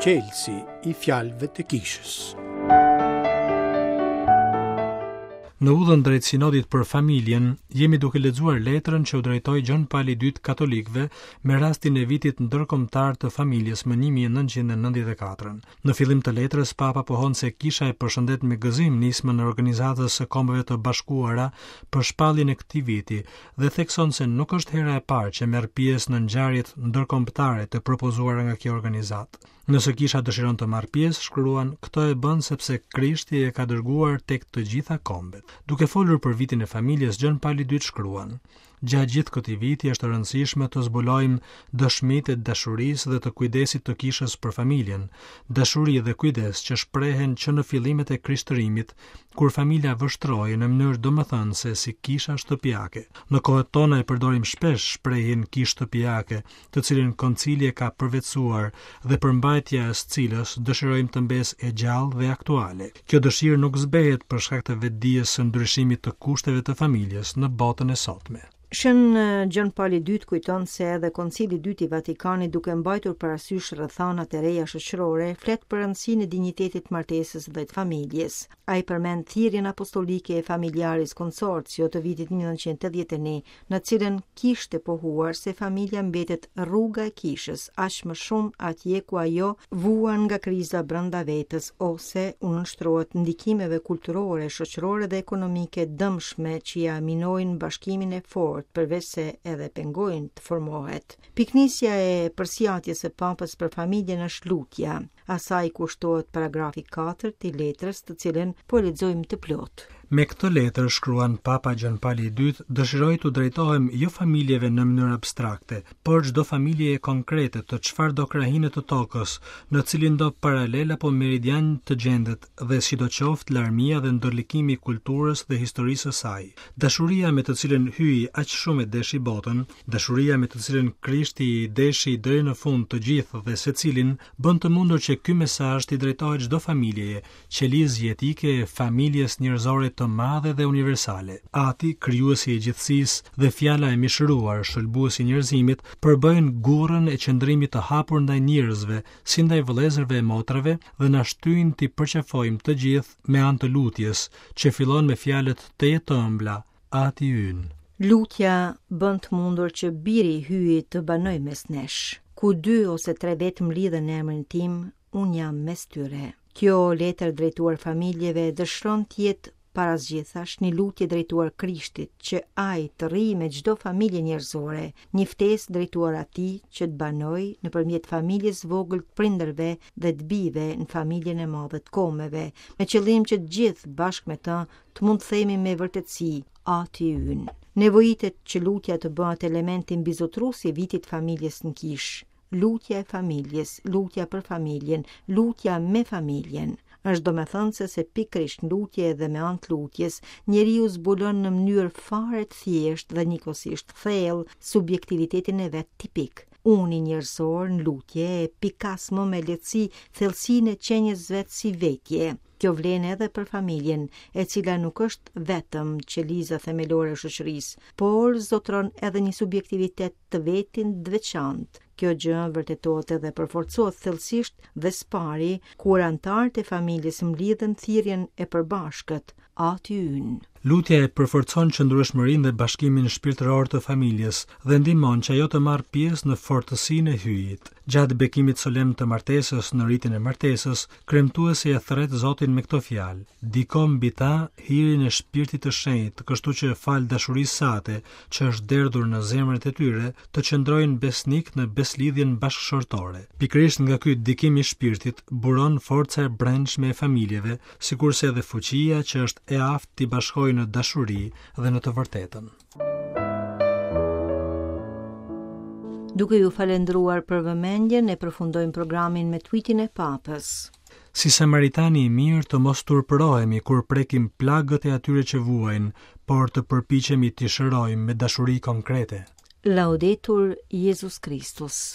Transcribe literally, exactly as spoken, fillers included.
qelësi I fjalëve të kishës. Në udhën drejt sinodit për familjen, jemi duke lexuar letrën që u drejtoi Gjon Pali I dytë katolikëve me rastin e vitit ndërkombëtar të familjes më një mijë e nëntëqind e nëntëdhjetë e katër. Në fillim të letrës, Papa pohon se Kisha e përshëndet me gëzim nismën e Organizatës së Kombeve të Bashkuara për shpalljen e këtij viti dhe thekson se nuk është hera e parë që merr pjesë në ngjarjet ndërkombëtare të propozuara nga kjo organizatë. Nëse Kisha dëshiron të marrë pjesë, shkruan, këto e bën sepse Krishti e ka dërguar tek të gjitha kombet. Duke folur për vitin e familjes, Gjon Pali I dytë shkruan: Gjatë gjithë këtij viti është e rëndësishme të zbulojmë dëshmitë e dashurisë dhe të kujdesit të Kishës për familjen, dashuri dhe kujdes që shprehen që në fillimet e krishtërimit, kur familja vështrohej në mënyrë domethënëse si kisha shtëpiake. Në kohët tona e përdorim shpesh shprehjen kishë shtëpiake, të cilën koncili e ka përvetësuar dhe përmbajtja e së cilës dëshirojmë të mbesë e gjallë dhe aktuale. Kjo dëshirë nuk zbehet për shkak të vetdijes së ndryshimit të kushteve të familjes në botën e sotme. Shën Gjon Pali I dytë kujton se edhe Koncili I dytë I Vatikanit, duke mbajtur parasysh rrethanat e reja shoqërore, flet për rëndësinë e dinjitetit martesës dhe të familjes. Ai përmend thirrjen apostolike e Familjaris Consortio të vitit mille nëntëqind e tetëdhjetë e një, në cilën kishte pohuar se familja mbetet rruga e kishës, aq më shumë atje ku ajo vuan nga kriza brenda vetes ose u nënshtrohet ndikimeve kulturore, shoqërore dhe ekonomike dëmshme që ja minojnë bashkimin e fortë, përveç se edhe pengojnë të formohet. Piknisja e përsjatjes së Papës për familjen është lutja. Asaj kushtohet paragrafi katërt I letrës, të cilën po lexojmë të plotë. Me këtë letër, shkruan Papa Gjon Pali I dytë, dëshiroj të drejtohem jo familjeve në mënyrë abstrakte, por çdo familje konkrete të çfarëdo krahine të tokës, në cilin do paralel apo meridian të gjendet dhe sidoqoftë larmia dhe ndërlikimi I kulturës dhe historisë së saj. Dashuria me të cilën hyi aq shumë e deshi botën, dashuria me të cilën Krishti I deshi deri në fund të gjithë dhe secilin, bën të mundur që ky mesazh t'i drejtohet çdo familjeje, qelizë jetike e familjes njerëzore të madhe dhe universale. Ati, krijuesi I gjithësisë dhe fjala e mishëruar, shëlbuesi I njerëzimit, përbëjnë gurrën e qëndrimit të hapur ndaj njerëzve, si ndaj vëllezërve e motrave, dhe na shtyjnë t'i përqafojmë të gjithë me anë të lutjes, që fillon me fjalët të jetë ëmbla, Ati ynë. Lutja bën të mundur që biri I hyjit të banoj mes nesh. Ku dy ose tre vetëm mlidhen në emrin tim, unë jam mes tyre. Kjo letër drejtuar familjeve dëshiron të jetë parazgjithash një lutje drejtuar Krishtit, që ai të rrijë me çdo familje njerëzore, një ftesë drejtuar atij që të banojë nëpërmjet familjes vogël të prindërve dhe të bijve në familjen e madhe të kombeve, me qëllim që të gjithë bashkë me të të mund të themi me vërtetësi, Ati ynë. Nevojitet që lutja të bëhet elementi mbizotrues I vitit familjes në kishë. Lutja e familjes, lutja për familjen, lutja me familjen. Është domethënëse se pikërisht në lutje dhe me anë të lutjes, njeriu zbulon në mënyrë fare të thjeshtë dhe njëkohësisht thellë subjektivitetin e vet tipik. Uni njerëzor në lutje e pikas më me lehtësi thellësinë e qenies vet si vetje. Kjo vlen edhe për familjen, e cila nuk është vetëm qeliza themelore e shoqërisë, por zotron edhe një subjektivitet të vetin të veçantë. Kjo gjë vërtetohet edhe përforcohet thellësisht dhe spari, kur anëtarët e familjes mlidhen thirrjen e përbashkët, Ati ynë. Lutja e përforcon qëndrueshmërinë dhe bashkimin shpirtëror të familjes dhe ndihmon që ajo të marrë pjesë në fortësinë e hyjit. Gjatë bekimit solemn të martesës në ritin e martesës, kremtuesi e thret Zotin me këto fjalë: Diko mbi ta hirin e Shpirtit të Shenjtë, kështu që fal dashurisë sate që është derdhur në zemrat e tyre, të qëndrojnë besnik në beslidhjen bashkëshortore. Pikërisht nga ky dikim I Shpirtit buron forca e brendshme e familjeve, sikurse edhe fuqia që është e aftë t'i bashkojë në dashuri dhe në të vërtetën. Duke ju falendruar për vëmendjen, e përfundojmë programin me tweetin e Papës. Si samaritani I mirë të mos turpërohemi kur prekim plagët e atyre që vuajnë, por të përpiqemi t'i shërojmë me dashuri konkrete. Laudetur Jesus Christus.